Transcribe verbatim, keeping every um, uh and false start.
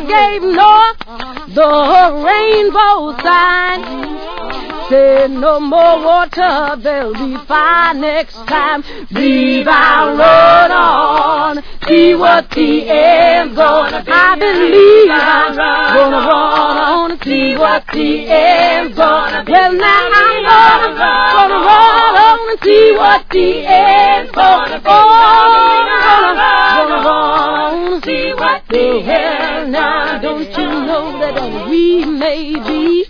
gave North the rainbow sign. Said no more water, there'll be fire next time. Believe I'll run on, see what the end's gonna be. I believe I'm gonna run on and see what the end's gonna be. Well, now I'm gonna, gonna run on and see what the end's gonna be. Oh, I'm gonna, gonna run and see what the end's. Now don't you know that we may be